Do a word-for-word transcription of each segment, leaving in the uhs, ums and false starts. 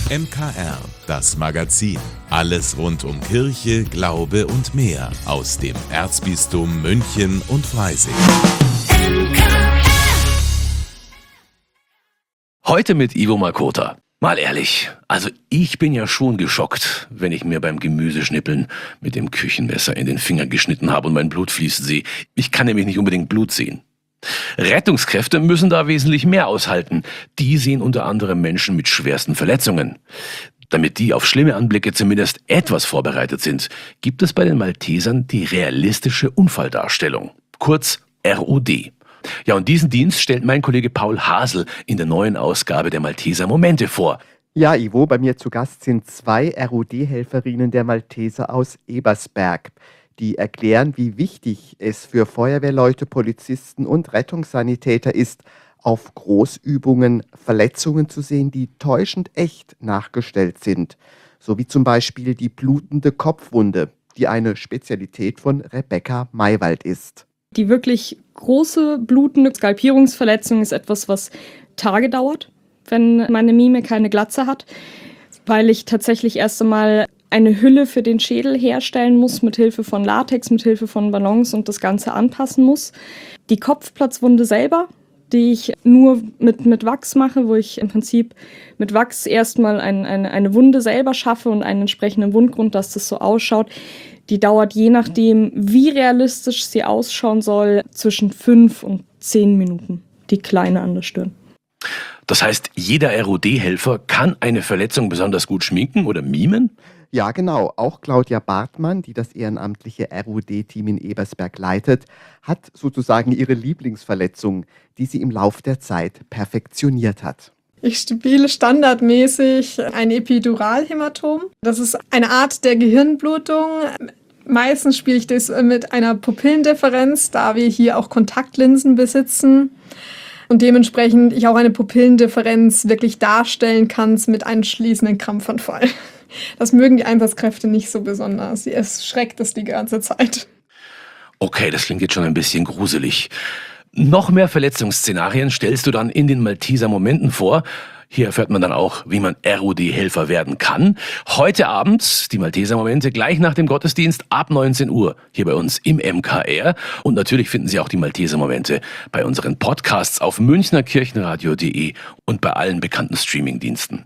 M K R, das Magazin. Alles rund um Kirche, Glaube und mehr aus dem Erzbistum München und Freising. Heute mit Ivo Makota. Mal ehrlich, also ich bin ja schon geschockt, wenn ich mir beim Gemüseschnippeln mit dem Küchenmesser in den Finger geschnitten habe und mein Blut fließen sehe. Ich kann nämlich nicht unbedingt Blut sehen. Rettungskräfte müssen da wesentlich mehr aushalten. Die sehen unter anderem Menschen mit schwersten Verletzungen. Damit die auf schlimme Anblicke zumindest etwas vorbereitet sind, gibt es bei den Maltesern die realistische Unfalldarstellung, kurz R O D. Ja, und diesen Dienst stellt mein Kollege Paul Hasel in der neuen Ausgabe der Malteser Momente vor. Ja, Ivo, bei mir zu Gast sind zwei R O D-Helferinnen der Malteser aus Ebersberg. Die erklären, wie wichtig es für Feuerwehrleute, Polizisten und Rettungssanitäter ist, auf Großübungen Verletzungen zu sehen, die täuschend echt nachgestellt sind. So wie zum Beispiel die blutende Kopfwunde, die eine Spezialität von Rebecca Maywald ist. Die wirklich große blutende Skalpierungsverletzung ist etwas, was Tage dauert, wenn meine Mime keine Glatze hat, weil ich tatsächlich erst einmal eine Hülle für den Schädel herstellen muss, mit Hilfe von Latex, mit Hilfe von Ballons und das Ganze anpassen muss. Die Kopfplatzwunde selber, die ich nur mit, mit Wachs mache, wo ich im Prinzip mit Wachs erstmal ein, eine, eine Wunde selber schaffe und einen entsprechenden Wundgrund, dass das so ausschaut. Die dauert je nachdem, wie realistisch sie ausschauen soll, zwischen fünf und zehn Minuten, die kleine an der Stirn. Das heißt, jeder R O D-Helfer kann eine Verletzung besonders gut schminken oder mimen? Ja, genau. Auch Claudia Bartmann, die das ehrenamtliche R O D-Team in Ebersberg leitet, hat sozusagen ihre Lieblingsverletzung, die sie im Lauf der Zeit perfektioniert hat. Ich spiele standardmäßig ein Epiduralhämatom. Das ist eine Art der Gehirnblutung. Meistens spiele ich das mit einer Pupillendifferenz, da wir hier auch Kontaktlinsen besitzen und dementsprechend ich auch eine Pupillendifferenz wirklich darstellen kann mit einem schließenden Krampfanfall. Das mögen die Einsatzkräfte nicht so besonders. Es schreckt es die ganze Zeit. Okay, das klingt jetzt schon ein bisschen gruselig. Noch mehr Verletzungsszenarien stellst du dann in den Malteser Momenten vor. Hier erfährt man dann auch, wie man R O D-Helfer werden kann. Heute Abend die Malteser Momente gleich nach dem Gottesdienst ab neunzehn Uhr hier bei uns im M K R. Und natürlich finden Sie auch die Malteser Momente bei unseren Podcasts auf münchnerkirchenradio punkt de und bei allen bekannten Streamingdiensten.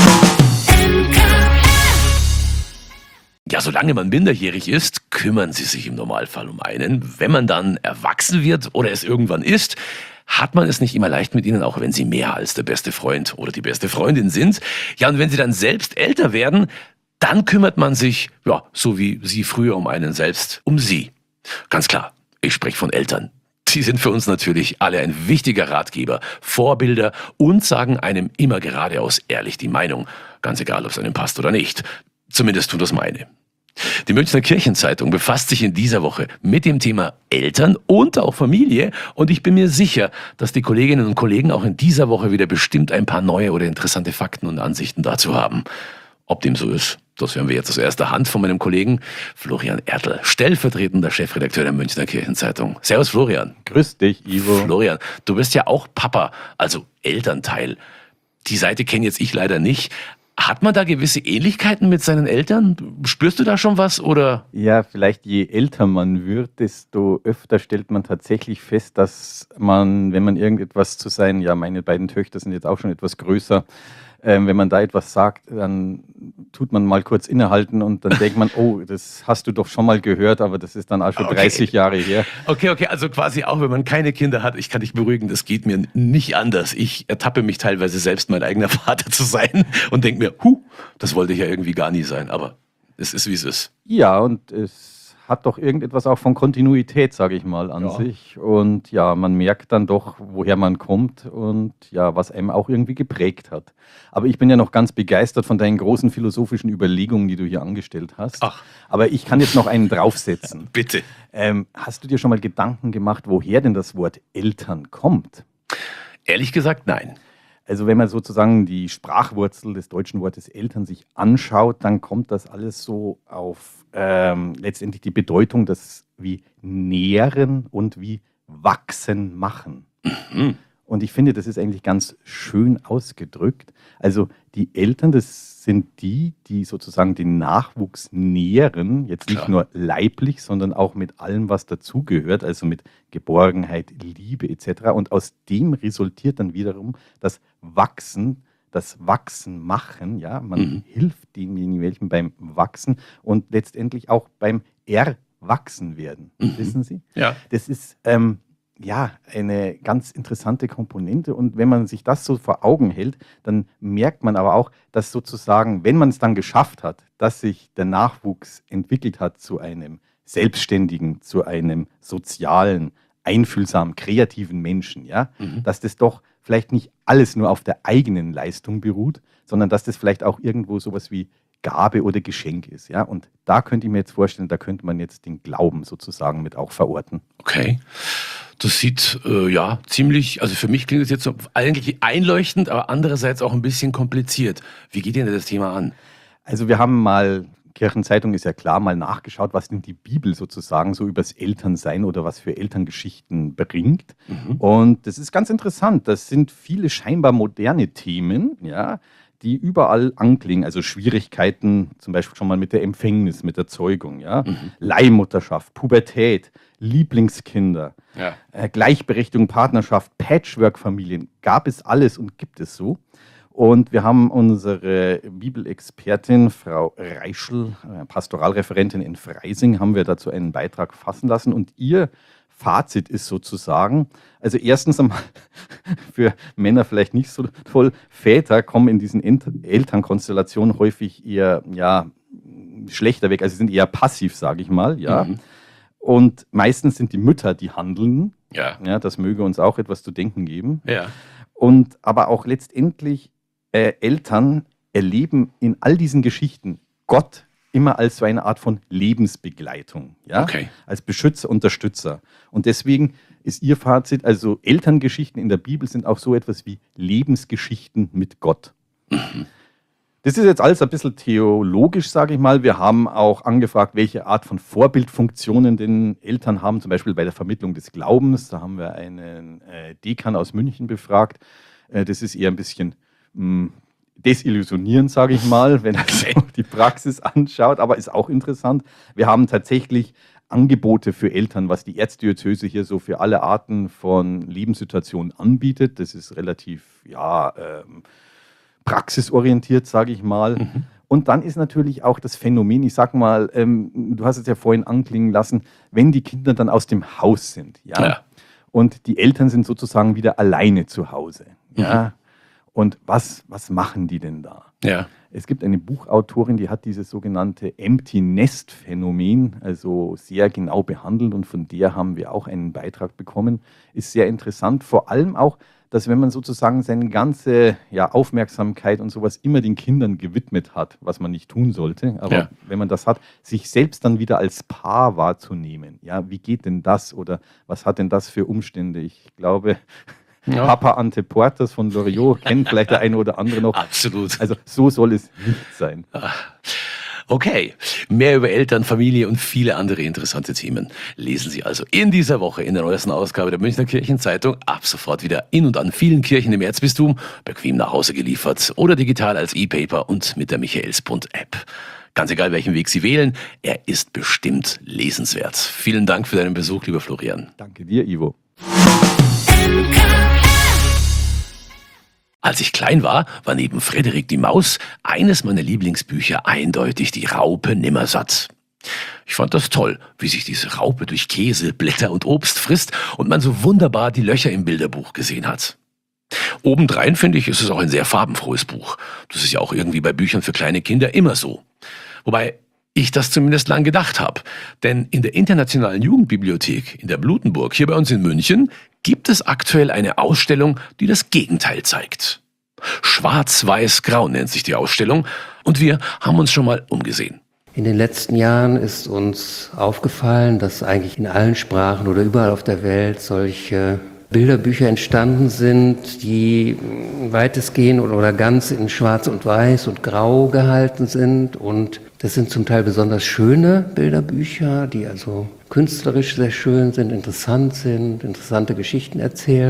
Ja, solange man minderjährig ist, kümmern Sie sich im Normalfall um einen. Wenn man dann erwachsen wird oder es irgendwann ist, hat man es nicht immer leicht mit ihnen, auch wenn sie mehr als der beste Freund oder die beste Freundin sind. Ja, und wenn sie dann selbst älter werden, dann kümmert man sich, ja, so wie sie früher um einen selbst, um sie. Ganz klar, ich spreche von Eltern. Sie sind für uns natürlich alle ein wichtiger Ratgeber, Vorbilder und sagen einem immer geradeaus ehrlich die Meinung. Ganz egal, ob es einem passt oder nicht. Zumindest tut das meine. Die Münchner Kirchenzeitung befasst sich in dieser Woche mit dem Thema Eltern und auch Familie und ich bin mir sicher, dass die Kolleginnen und Kollegen auch in dieser Woche wieder bestimmt ein paar neue oder interessante Fakten und Ansichten dazu haben. Ob dem so ist, das hören wir jetzt aus erster Hand von meinem Kollegen Florian Ertl, stellvertretender Chefredakteur der Münchner Kirchenzeitung. Servus Florian. Grüß dich, Ivo. Florian, du bist ja auch Papa, also Elternteil. Die Seite kenne jetzt ich leider nicht. Hat man da gewisse Ähnlichkeiten mit seinen Eltern? Spürst du da schon was, oder? Ja, vielleicht je älter man wird, desto öfter stellt man tatsächlich fest, dass man, wenn man irgendetwas zu sein, ja, meine beiden Töchter sind jetzt auch schon etwas größer, ähm, wenn man da etwas sagt, dann tut man mal kurz innehalten und dann denkt man, oh, das hast du doch schon mal gehört, aber das ist dann auch schon okay. dreißig Jahre her. Okay, okay, also quasi auch, wenn man keine Kinder hat, ich kann dich beruhigen, das geht mir nicht anders. Ich ertappe mich teilweise selbst, mein eigener Vater zu sein und denke mir, huh, das wollte ich ja irgendwie gar nie sein, aber es ist, wie es ist. Ja, und es hat doch irgendetwas auch von Kontinuität, sage ich mal, an ja. sich. Und ja, man merkt dann doch, woher man kommt und ja, was einem auch irgendwie geprägt hat. Aber ich bin ja noch ganz begeistert von deinen großen philosophischen Überlegungen, die du hier angestellt hast. Ach. Aber ich kann jetzt noch einen draufsetzen. Bitte. Ähm, hast du dir schon mal Gedanken gemacht, woher denn das Wort Eltern kommt? Ehrlich gesagt, nein. Also wenn man sozusagen die Sprachwurzel des deutschen Wortes Eltern sich anschaut, dann kommt das alles so auf ähm, letztendlich die Bedeutung, das wie nähren und wie wachsen machen. Mhm. Und ich finde, das ist eigentlich ganz schön ausgedrückt. Also die Eltern, das sind die, die sozusagen den Nachwuchs nähren, jetzt nicht Klar. nur leiblich, sondern auch mit allem, was dazugehört, also mit Geborgenheit, Liebe et cetera. Und aus dem resultiert dann wiederum das Wachsen, das Wachsen machen. Ja? Man Mhm. hilft denjenigen beim Wachsen und letztendlich auch beim Erwachsen werden. Mhm. Wissen Sie? Ja. Das ist ähm, ja eine ganz interessante Komponente. Und wenn man sich das so vor Augen hält, dann merkt man aber auch, dass sozusagen, wenn man es dann geschafft hat, dass sich der Nachwuchs entwickelt hat zu einem selbstständigen, zu einem sozialen, einfühlsamen, kreativen Menschen, ja, Mhm. dass das doch vielleicht nicht alles nur auf der eigenen Leistung beruht, sondern dass das vielleicht auch irgendwo sowas wie Gabe oder Geschenk ist. Ja? Und da könnte ich mir jetzt vorstellen, da könnte man jetzt den Glauben sozusagen mit auch verorten. Okay. Das sieht äh, ja ziemlich, also für mich klingt es jetzt so eigentlich einleuchtend, aber andererseits auch ein bisschen kompliziert. Wie geht ihr denn das Thema an? Also wir haben mal, Kirchenzeitung ist ja klar, mal nachgeschaut, was denn die Bibel sozusagen so übers Elternsein oder was für Elterngeschichten bringt. Mhm. Und das ist ganz interessant. Das sind viele scheinbar moderne Themen, ja, die überall anklingen. Also Schwierigkeiten, zum Beispiel schon mal mit der Empfängnis, mit der Zeugung, ja, Mhm. Leihmutterschaft, Pubertät, Lieblingskinder, Ja. äh, Gleichberechtigung, Partnerschaft, Patchwork-Familien, gab es alles und gibt es so. Und wir haben unsere Bibelexpertin, Frau Reischl, äh, Pastoralreferentin in Freising, haben wir dazu einen Beitrag fassen lassen. Und ihr Fazit ist sozusagen, also erstens einmal für Männer vielleicht nicht so toll, Väter kommen in diesen Ent- Elternkonstellationen häufig eher ja, schlechter weg, also sind eher passiv, sage ich mal, ja. Mhm. Und meistens sind die Mütter die Handelnden, Ja. ja, das möge uns auch etwas zu denken geben. Ja. Und aber auch letztendlich äh, Eltern erleben in all diesen Geschichten Gott immer als so eine Art von Lebensbegleitung, ja, Okay. als Beschützer, Unterstützer. Und deswegen ist ihr Fazit, also Elterngeschichten in der Bibel sind auch so etwas wie Lebensgeschichten mit Gott. Das ist jetzt alles ein bisschen theologisch, sage ich mal. Wir haben auch angefragt, welche Art von Vorbildfunktionen denn Eltern haben, zum Beispiel bei der Vermittlung des Glaubens. Da haben wir einen äh, Dekan aus München befragt. Äh, das ist eher ein bisschen mh, desillusionierend, sage ich mal, wenn er so die Praxis anschaut, aber ist auch interessant. Wir haben tatsächlich Angebote für Eltern, was die Erzdiözese hier so für alle Arten von Lebenssituationen anbietet. Das ist relativ, ja, ähm, praxisorientiert, sage ich mal. Mhm. Und dann ist natürlich auch das Phänomen, ich sag mal, ähm, du hast es ja vorhin anklingen lassen, wenn die Kinder dann aus dem Haus sind, ja, Ja. und die Eltern sind sozusagen wieder alleine zu Hause, ja, und was, was machen die denn da? Ja. Es gibt eine Buchautorin, die hat dieses sogenannte Empty Nest Phänomen also sehr genau behandelt und von der haben wir auch einen Beitrag bekommen. Ist sehr interessant, vor allem auch, dass wenn man sozusagen seine ganze ja, Aufmerksamkeit und sowas immer den Kindern gewidmet hat, was man nicht tun sollte, aber Ja. wenn man das hat, sich selbst dann wieder als Paar wahrzunehmen. Ja, wie geht denn das oder was hat denn das für Umstände? Ich glaube, Ja. Papa Ante Portas von Loriot kennt vielleicht der eine oder andere noch. Absolut. Also so soll es nicht sein. Okay, mehr über Eltern, Familie und viele andere interessante Themen lesen Sie also in dieser Woche in der neuesten Ausgabe der Münchner Kirchenzeitung. Ab sofort wieder in und an vielen Kirchen im Erzbistum, bequem nach Hause geliefert oder digital als E-Paper und mit der Michaelsbund-App. Ganz egal, welchen Weg Sie wählen, er ist bestimmt lesenswert. Vielen Dank für deinen Besuch, lieber Florian. Danke dir, Ivo. Als ich klein war, war neben Frederik die Maus eines meiner Lieblingsbücher eindeutig die Raupe Nimmersatt. Ich fand das toll, wie sich diese Raupe durch Käse, Blätter und Obst frisst und man so wunderbar die Löcher im Bilderbuch gesehen hat. Obendrein finde ich, ist es auch ein sehr farbenfrohes Buch. Das ist ja auch irgendwie bei Büchern für kleine Kinder immer so. Wobei ich das zumindest lang gedacht habe. Denn in der Internationalen Jugendbibliothek in der Blutenburg, hier bei uns in München, gibt es aktuell eine Ausstellung, die das Gegenteil zeigt. Schwarz-Weiß-Grau nennt sich die Ausstellung und wir haben uns schon mal umgesehen. In den letzten Jahren ist uns aufgefallen, dass eigentlich in allen Sprachen oder überall auf der Welt solche Bilderbücher entstanden sind, die weitestgehend oder ganz in Schwarz und Weiß und Grau gehalten sind. Und das sind zum Teil besonders schöne Bilderbücher, die also künstlerisch sehr schön sind, interessant sind, interessante Geschichten erzählen.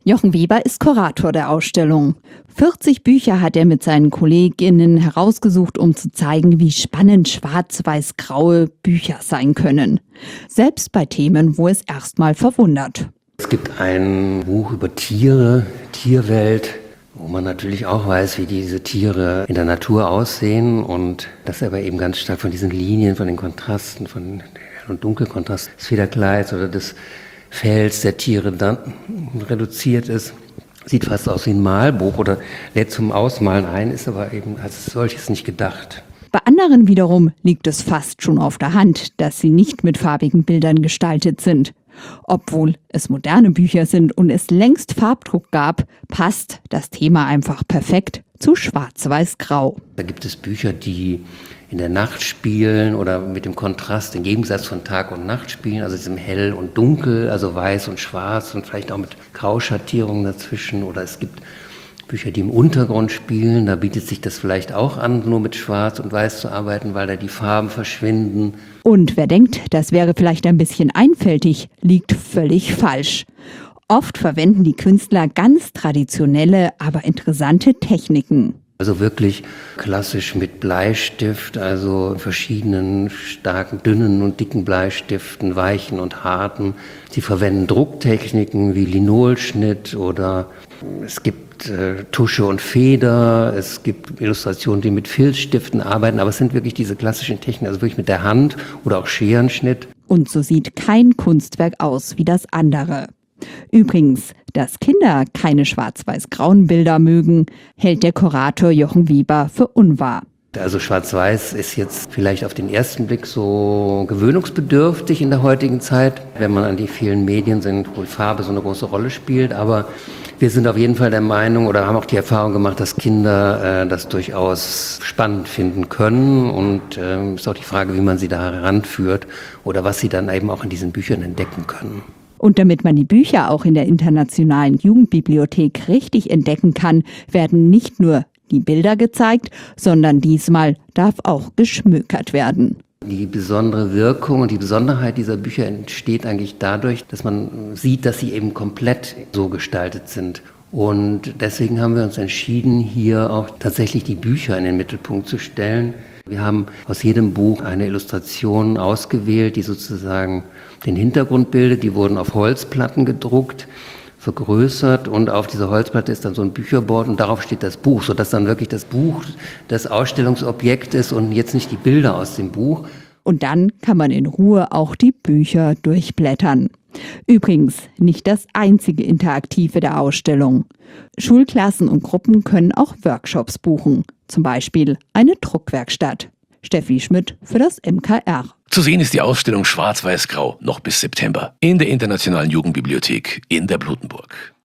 Jochen Weber ist Kurator der Ausstellung. vierzig Bücher hat er mit seinen KollegInnen herausgesucht, um zu zeigen, wie spannend schwarz-weiß-graue Bücher sein können. Selbst bei Themen, wo es erstmal verwundert. Es gibt ein Buch über Tiere, Tierwelt, wo man natürlich auch weiß, wie diese Tiere in der Natur aussehen und das aber eben ganz stark von diesen Linien, von den Kontrasten, von Hell- und Dunkelkontrast des Federkleids oder des Fells der Tiere dann reduziert ist. Sieht fast aus wie ein Malbuch oder lädt zum Ausmalen ein, ist aber eben als solches nicht gedacht. Bei anderen wiederum liegt es fast schon auf der Hand, dass sie nicht mit farbigen Bildern gestaltet sind. Obwohl es moderne Bücher sind und es längst Farbdruck gab, passt das Thema einfach perfekt zu Schwarz-Weiß-Grau. Da gibt es Bücher, die in der Nacht spielen oder mit dem Kontrast, im Gegensatz von Tag und Nacht spielen, also diesem Hell und Dunkel, also Weiß und Schwarz und vielleicht auch mit Grauschattierungen dazwischen. Oder es gibt Bücher, die im Untergrund spielen, da bietet sich das vielleicht auch an, nur mit Schwarz und Weiß zu arbeiten, weil da die Farben verschwinden. Und wer denkt, das wäre vielleicht ein bisschen einfältig, liegt völlig falsch. Oft verwenden die Künstler ganz traditionelle, aber interessante Techniken. Also wirklich klassisch mit Bleistift, also verschiedenen starken, dünnen und dicken Bleistiften, weichen und harten. Sie verwenden Drucktechniken wie Linolschnitt oder es gibt äh, Tusche und Feder, es gibt Illustrationen, die mit Filzstiften arbeiten, aber es sind wirklich diese klassischen Techniken, also wirklich mit der Hand oder auch Scherenschnitt. Und so sieht kein Kunstwerk aus wie das andere. Übrigens, dass Kinder keine schwarz-weiß-grauen Bilder mögen, hält der Kurator Jochen Weber für unwahr. Also Schwarz-Weiß ist jetzt vielleicht auf den ersten Blick so gewöhnungsbedürftig in der heutigen Zeit, wenn man an die vielen Medien sind, wo Farbe so eine große Rolle spielt. Aber wir sind auf jeden Fall der Meinung oder haben auch die Erfahrung gemacht, dass Kinder äh, das durchaus spannend finden können. Und es äh, ist auch die Frage, wie man sie da heranführt oder was sie dann eben auch in diesen Büchern entdecken können. Und damit man die Bücher auch in der Internationalen Jugendbibliothek richtig entdecken kann, werden nicht nur die Bilder gezeigt, sondern diesmal darf auch geschmökert werden. Die besondere Wirkung und die Besonderheit dieser Bücher entsteht eigentlich dadurch, dass man sieht, dass sie eben komplett so gestaltet sind. Und deswegen haben wir uns entschieden, hier auch tatsächlich die Bücher in den Mittelpunkt zu stellen. Wir haben aus jedem Buch eine Illustration ausgewählt, die sozusagen den Hintergrund bildet. Die wurden auf Holzplatten gedruckt, vergrößert und auf dieser Holzplatte ist dann so ein Bücherboard und darauf steht das Buch, sodass dann wirklich das Buch das Ausstellungsobjekt ist und jetzt nicht die Bilder aus dem Buch. Und dann kann man in Ruhe auch die Bücher durchblättern. Übrigens nicht das einzige Interaktive der Ausstellung. Schulklassen und Gruppen können auch Workshops buchen, zum Beispiel eine Druckwerkstatt. Steffi Schmidt für das M K R. Zu sehen ist die Ausstellung Schwarz-Weiß-Grau noch bis September in der Internationalen Jugendbibliothek in der Blutenburg.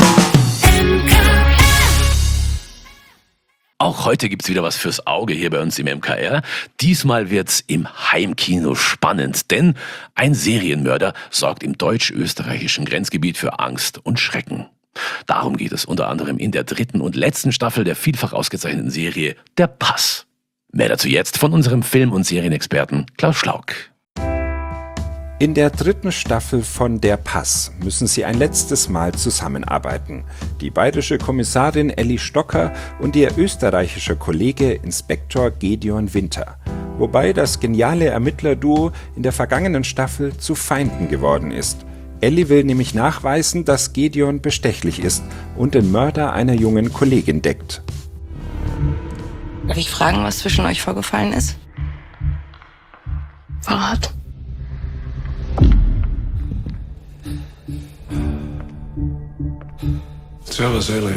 Auch heute gibt's wieder was fürs Auge hier bei uns im M K R. Diesmal wird's im Heimkino spannend, denn ein Serienmörder sorgt im deutsch-österreichischen Grenzgebiet für Angst und Schrecken. Darum geht es unter anderem in der dritten und letzten Staffel der vielfach ausgezeichneten Serie Der Pass. Mehr dazu jetzt von unserem Film- und Serienexperten Klaus Schlauk. In der dritten Staffel von Der Pass müssen sie ein letztes Mal zusammenarbeiten. Die bayerische Kommissarin Elli Stocker und ihr österreichischer Kollege Inspektor Gedeon Winter. Wobei das geniale Ermittlerduo in der vergangenen Staffel zu Feinden geworden ist. Elli will nämlich nachweisen, dass Gedeon bestechlich ist und den Mörder einer jungen Kollegin deckt. Darf ich fragen, was zwischen euch vorgefallen ist? Verrat. Servus, Elli.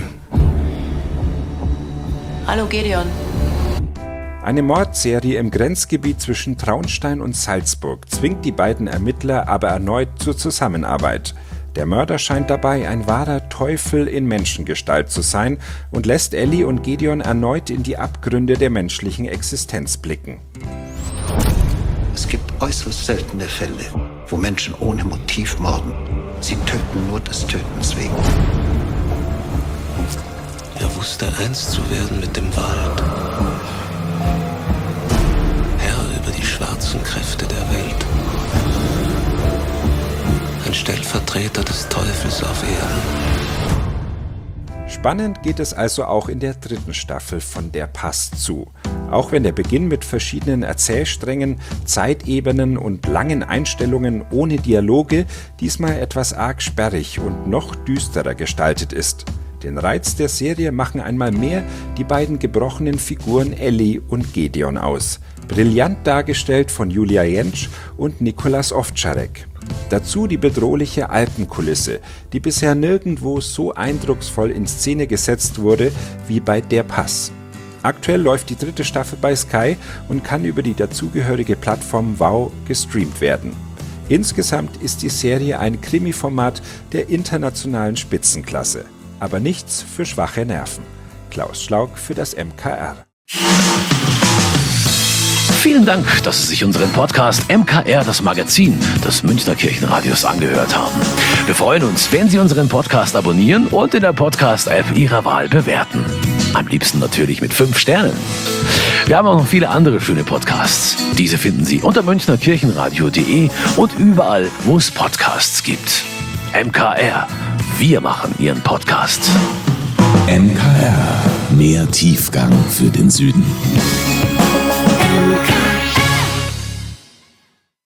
Hallo, Gedeon. Eine Mordserie im Grenzgebiet zwischen Traunstein und Salzburg zwingt die beiden Ermittler aber erneut zur Zusammenarbeit. Der Mörder scheint dabei ein wahrer Teufel in Menschengestalt zu sein und lässt Elli und Gedeon erneut in die Abgründe der menschlichen Existenz blicken. Es gibt äußerst seltene Fälle, wo Menschen ohne Motiv morden. Sie töten nur des Tötens wegen. Er wusste, eins zu werden mit dem Wald. Herr über die schwarzen Kräfte der Welt. Ein Stellvertreter des Teufels auf Erden. Spannend geht es also auch in der dritten Staffel von Der Pass zu. Auch wenn der Beginn mit verschiedenen Erzählsträngen, Zeitebenen und langen Einstellungen ohne Dialoge diesmal etwas arg sperrig und noch düsterer gestaltet ist. Den Reiz der Serie machen einmal mehr die beiden gebrochenen Figuren Ellie und Gedeon aus. Brillant dargestellt von Julia Jentsch und Nikolas Ovtcharek. Dazu die bedrohliche Alpenkulisse, die bisher nirgendwo so eindrucksvoll in Szene gesetzt wurde wie bei Der Pass. Aktuell läuft die dritte Staffel bei Sky und kann über die dazugehörige Plattform Wow gestreamt werden. Insgesamt ist die Serie ein Krimi-Format der internationalen Spitzenklasse. Aber nichts für schwache Nerven. Klaus Schlaug für das M K R. Vielen Dank, dass Sie sich unseren Podcast M K R, das Magazin des Münchner Kirchenradios, angehört haben. Wir freuen uns, wenn Sie unseren Podcast abonnieren und in der Podcast-App Ihrer Wahl bewerten. Am liebsten natürlich mit fünf Sternen. Wir haben auch noch viele andere schöne Podcasts. Diese finden Sie unter münchner kirchenradio punkt de und überall, wo es Podcasts gibt. M K R. Wir machen Ihren Podcast. M K R. Mehr Tiefgang für den Süden.